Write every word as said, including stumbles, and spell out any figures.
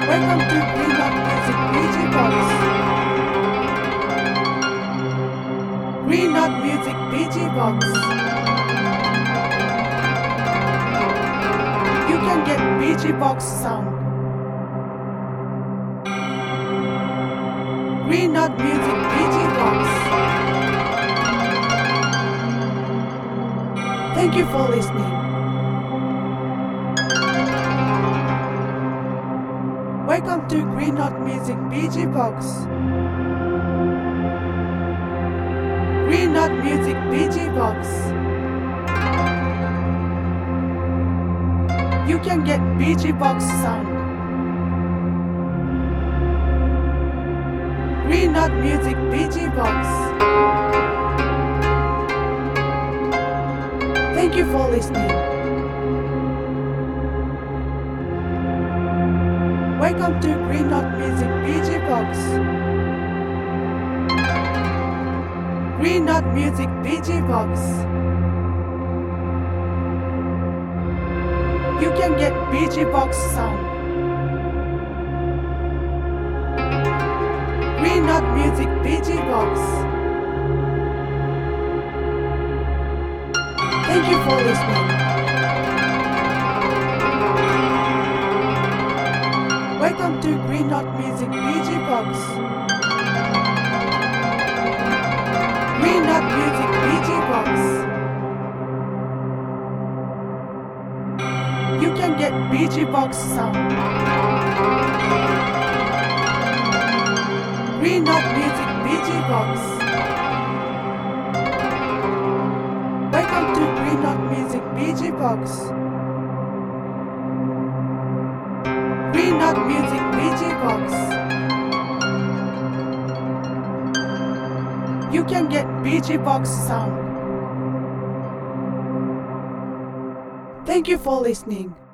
Welcome to Green Dot Music B G Box. Green Dot Music B G Box. You can get B G Box sound. Green Dot Music B G Box. Thank you for listening. Welcome to Green Dot Music B G Box. Green Dot Music B G Box. You can get B G Box sound. Green Dot Music B G Box. Thank you for listening. Welcome to Green Dot Music B G Box. Green Dot Music B G Box. You can get B G Box sound. Green Dot Music B G Box. Thank you for listening. Welcome to Green Dot Music B G Box. Green Dot Music B G Box. You can get B G Box sound. Green Dot Music B G Box. Welcome to Green Dot Music B G Box. Green Dot Music B G Box. You can get B G Box sound. Thank you for listening.